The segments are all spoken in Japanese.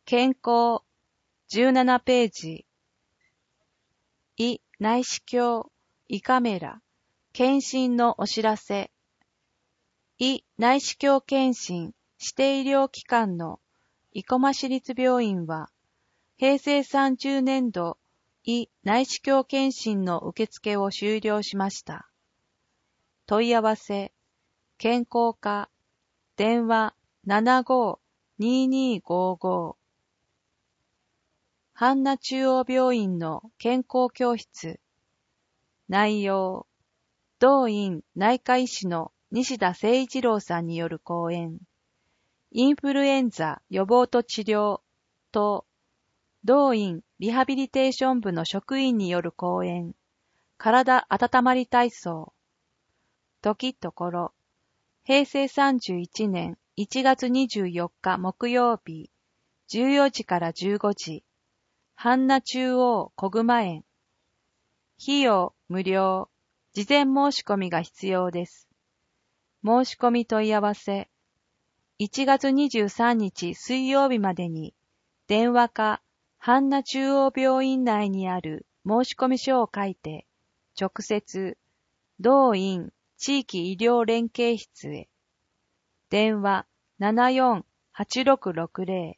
健康17ページ。胃内視鏡、胃カメラ、検診のお知らせ。胃内視鏡検診指定医療機関の生駒市立病院は、平成30年度胃内視鏡検診の受付を終了しました。問い合わせ、健康課、電話75-2255。阪奈中央病院の健康教室。内容、同院内科医師の西田誠一郎さんによる講演。インフルエンザ予防と治療と、同院リハビリテーション部の職員による講演。体温まり体操。時ところ、平成31年1月24日木曜日、14時から15時、阪奈中央小熊園。費用無料、事前申し込みが必要です。申し込み問い合わせ、1月23日水曜日までに、電話か阪奈中央病院内にある申し込み書を書いて、直接、同院地域医療連携室へ。電話74-8660。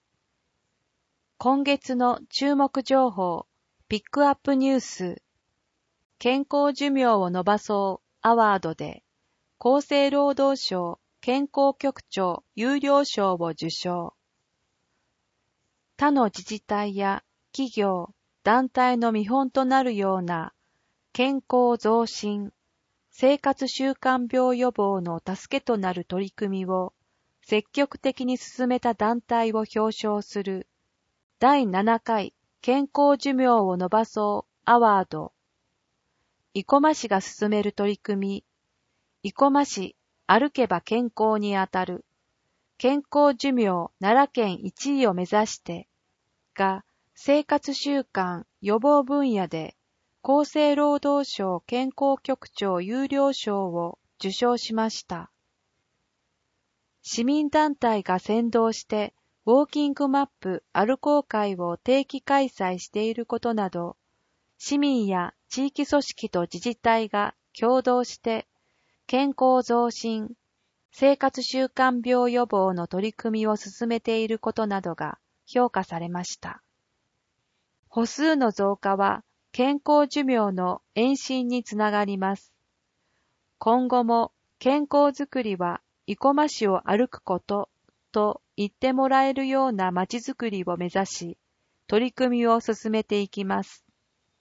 今月の注目情報、ピックアップニュース。健康寿命を延ばそうアワードで、厚生労働省健康局長優良賞を受賞。他の自治体や企業、団体の見本となるような健康増進、生活習慣病予防の助けとなる取り組みを積極的に進めた団体を表彰する第7回健康寿命を延ばそうアワード。生駒市が進める取り組み、生駒市歩けば健康にあたる健康寿命奈良県1位を目指してが生活習慣予防分野で厚生労働省健康局長優良賞を受賞しました。市民団体が先導してウォーキングマップ歩こう会を定期開催していることなど、市民や地域組織と自治体が共同して健康増進、生活習慣病予防の取り組みを進めていることなどが評価されました。歩数の増加は健康寿命の延伸につながります。今後も健康づくりは生駒市を歩くことと言ってもらえるようなまちづくりを目指し、取り組みを進めていきます。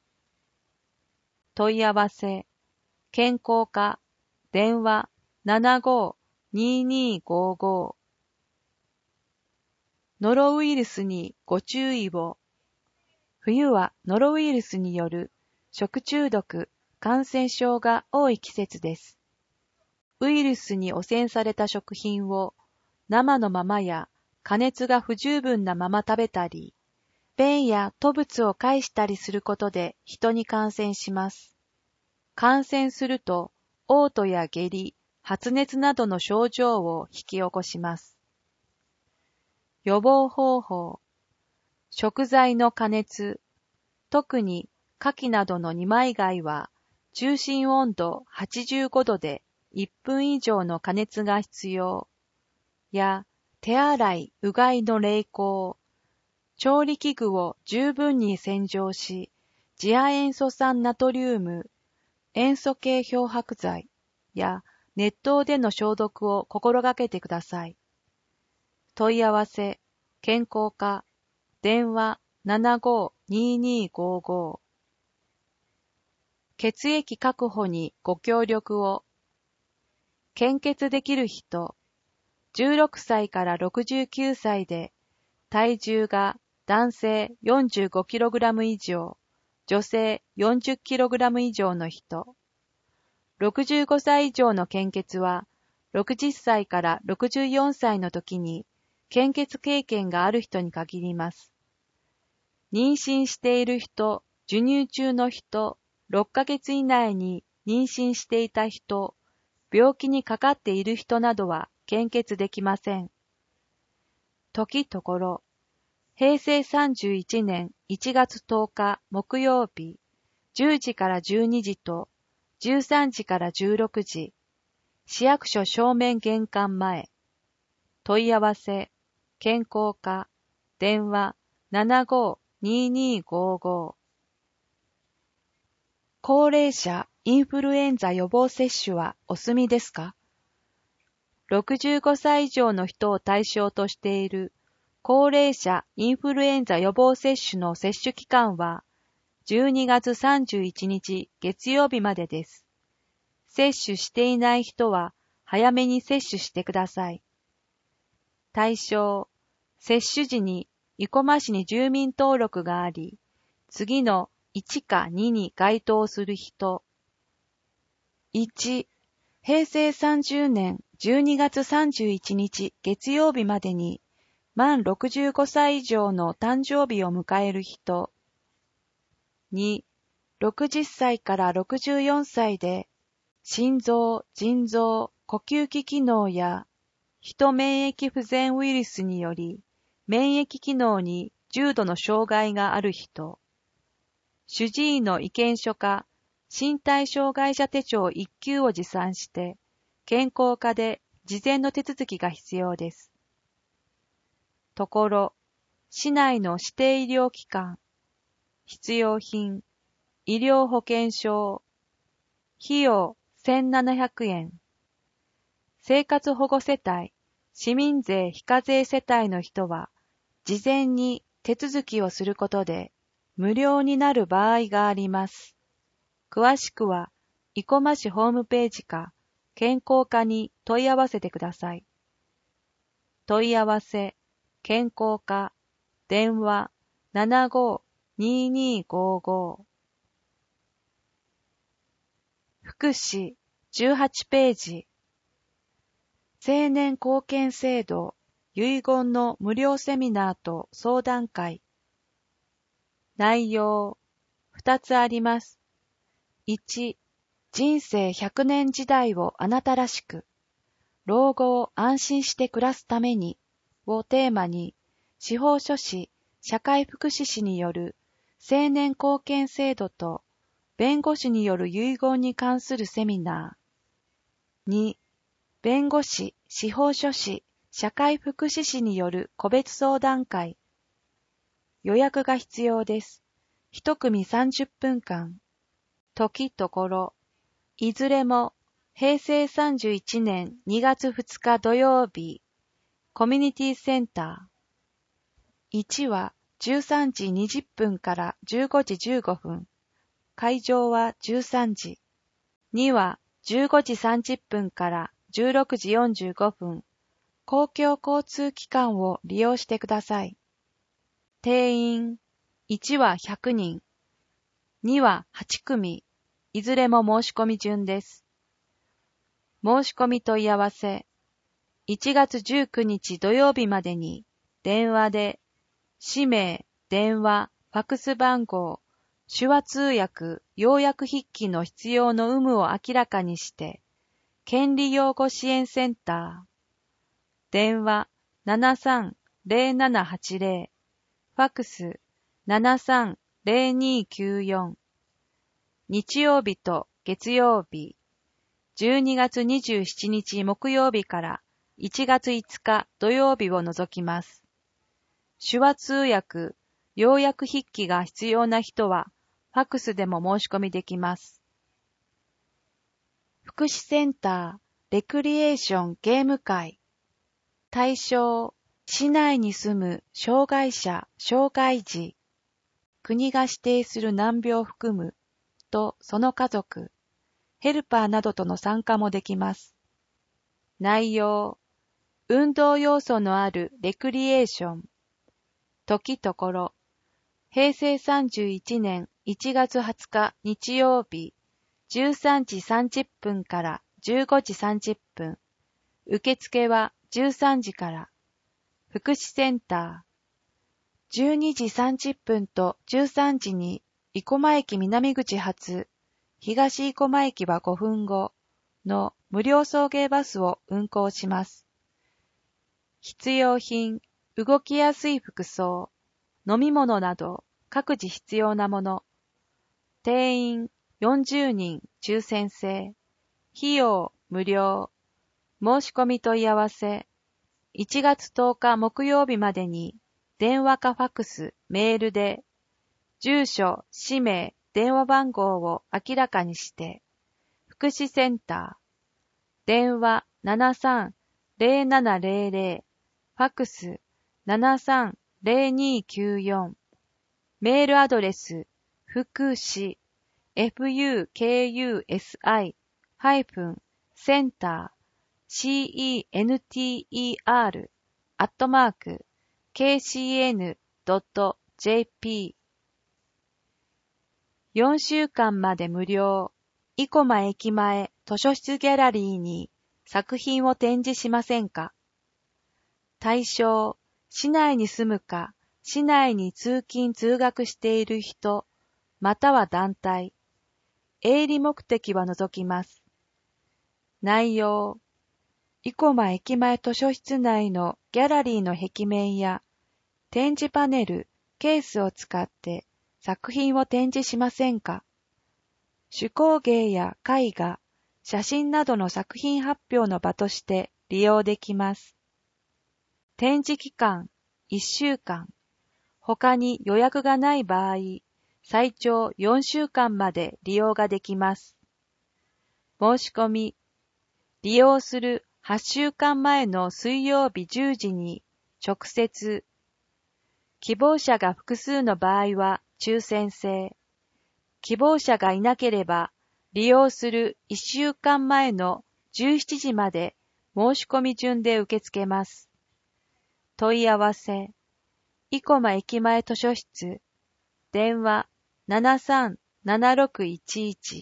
問い合わせ、健康課、電話75-2255。ノロウイルスにご注意を。冬はノロウイルスによる食中毒、感染症が多い季節です。ウイルスに汚染された食品を生のままや加熱が不十分なまま食べたり、便や吐物を介したりすることで人に感染します。感染すると、嘔吐や下痢、発熱などの症状を引き起こします。予防方法。食材の加熱、特に牡蠣などの二枚貝は、中心温度85度で1分以上の加熱が必要。や、手洗い、うがいの励行。調理器具を十分に洗浄し、次亜塩素酸ナトリウム、塩素系漂白剤や熱湯での消毒を心がけてください。問い合わせ、健康課、電話75-2255。血液確保にご協力を。献血できる人、16歳から69歳で、体重が男性 45kg 以上、女性 40kg 以上の人。65歳以上の献血は、60歳から64歳の時に献血経験がある人に限ります。妊娠している人、授乳中の人、6ヶ月以内に妊娠していた人、病気にかかっている人などは献血できません。時ところ、 平成31年1月10日木曜日、10時から12時と13時から16時、市役所正面玄関前。問い合わせ、健康課、電話752255。高齢者インフルエンザ予防接種はお済みですか？ 65 歳以上の人を対象としている高齢者インフルエンザ予防接種の接種期間は12月31日月曜日までです。接種していない人は早めに接種してください。対象、接種時に生駒市に住民登録があり、次の1か2に該当する人。1、平成30年12月31日月曜日までに満65歳以上の誕生日を迎える人。2、60歳から64歳で心臓、腎臓、呼吸器機能やヒ免疫不全ウイルスにより免疫機能に重度の障害がある人。主治医の意見書か身体障害者手帳1級を持参して健康課で事前の手続きが必要です。ところ、市内の指定医療機関、必要品、医療保険証、費用1700円。生活保護世帯、市民税非課税世帯の人は、事前に手続きをすることで無料になる場合があります。詳しくは、生駒市ホームページか、健康課に問い合わせてください。問い合わせ、健康課、電話752255。福祉18ページ。青年貢献制度遺言の無料セミナーと相談会。内容2つあります。1、人生100年時代をあなたらしく、老後を安心して暮らすためにをテーマに、司法書士、社会福祉士による青年貢献制度と弁護士による遺言に関するセミナー。2、弁護士、司法書士、社会福祉士による個別相談会。予約が必要です。一組30分間。時ところ。いずれも平成31年2月2日土曜日。コミュニティセンター。1は13時20分から15時15分。会場は13時。2は15時30分から16時45分。公共交通機関を利用してください。定員1は100人。2は8組。いずれも申し込み順です。申し込み問い合わせ。1月19日土曜日までに電話で氏名、電話、ファクス番号、手話通訳、要約筆記の必要の有無を明らかにして、権利擁護支援センター、電話730780、ファクス730294、日曜日と月曜日、12月27日木曜日から1月5日土曜日を除きます。手話通訳、要約筆記が必要な人は、ファクスでも申し込みできます。福祉センター、レクリエーションゲーム会。対象、市内に住む障害者、障害児。国が指定する難病を含む、とその家族、ヘルパーなどとの参加もできます。内容、運動要素のあるレクリエーション。時ところ、平成31年1月20日日曜日、13時30分から15時30分。受付は13時から。福祉センター。12時30分と13時に生駒駅南口発、東生駒駅は5分後の無料送迎バスを運行します。必要品、動きやすい服装、 飲み物など各自必要なもの。定員40人抽選制。費用無料。申し込み問い合わせ。1月10日木曜日までに電話かファックス、メールで住所、氏名、電話番号を明らかにして。福祉センター。電話73-0700。ファックス73-0294。メールアドレス、福祉、fukusi-center、center、@kcn.jp。4週間まで無料。生駒駅前図書室ギャラリーに作品を展示しませんか？対象、市内に住むか、市内に通勤通学している人、または団体。営利目的は除きます。内容、生駒駅前図書室内のギャラリーの壁面や展示パネル、ケースを使って作品を展示しませんか？手工芸や絵画、写真などの作品発表の場として利用できます。展示期間1週間。他に予約がない場合、最長4週間まで利用ができます。申し込み。利用する8週間前の水曜日10時に直接。希望者が複数の場合は抽選制。希望者がいなければ、利用する1週間前の17時まで申し込み順で受け付けます。問い合わせ、生駒駅前図書室、電話73-7611。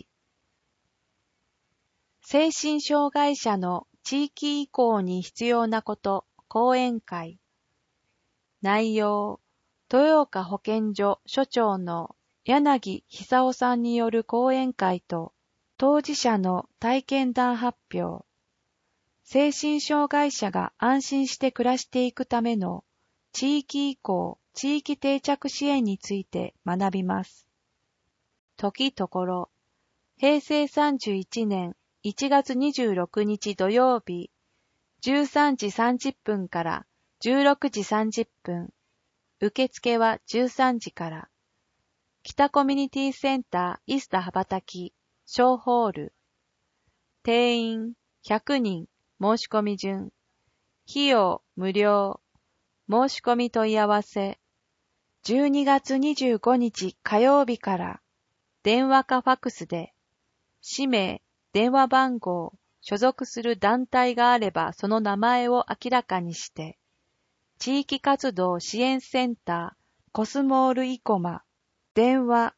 精神障害者の地域移行に必要なこと、講演会。内容、豊岡保健所所長の柳久夫さんによる講演会と、当事者の体験談発表。精神障害者が安心して暮らしていくための地域移行、地域定着支援について学びます。時ところ、平成31年1月26日土曜日、13時30分から16時30分。受付は13時から。北コミュニティセンターイスタ羽ばたき、小ホール。定員100人、申し込み順。費用無料。申し込み問い合わせ。12月25日火曜日から、電話かファックスで、氏名、電話番号、所属する団体があればその名前を明らかにして、地域活動支援センター、コスモール生駒。電話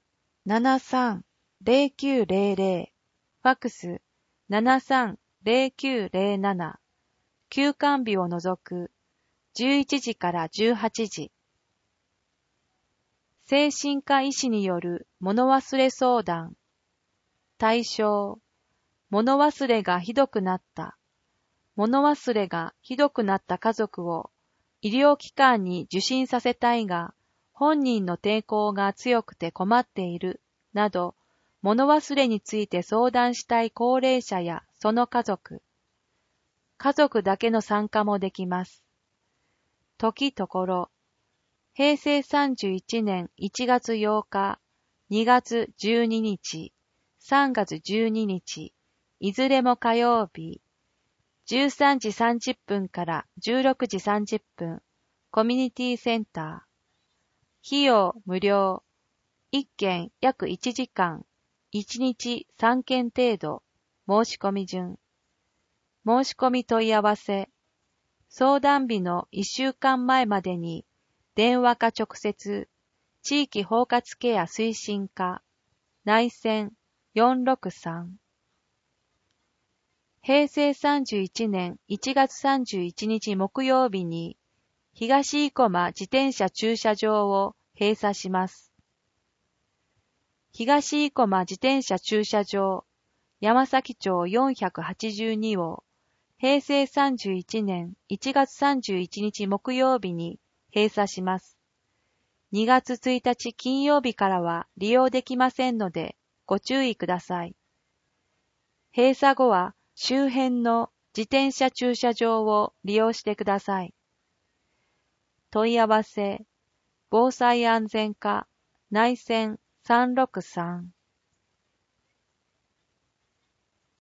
73-0900、ファックス73-0907、休館日を除く11時から18時。精神科医師による物忘れ相談。対象、物忘れがひどくなった。物忘れがひどくなった家族を医療機関に受診させたいが、本人の抵抗が強くて困っている、など、物忘れについて相談したい高齢者やその家族。家族だけの参加もできます。時ところ、平成31年1月8日、2月12日、3月12日、いずれも火曜日、13時30分から16時30分、コミュニティセンター。費用無料。1件約1時間。1日3件程度。申し込み順。申し込み問い合わせ。相談日の1週間前までに、電話か直接、地域包括ケア推進課、内線463。平成31年1月31日木曜日に、東生駒自転車駐車場を閉鎖します。東生駒自転車駐車場、山崎町482を、平成31年1月31日木曜日に閉鎖します。 2月1日金曜日からは利用できませんのでご注意ください。閉鎖後は周辺の自転車駐車場を利用してください。問い合わせ、防災安全課内線363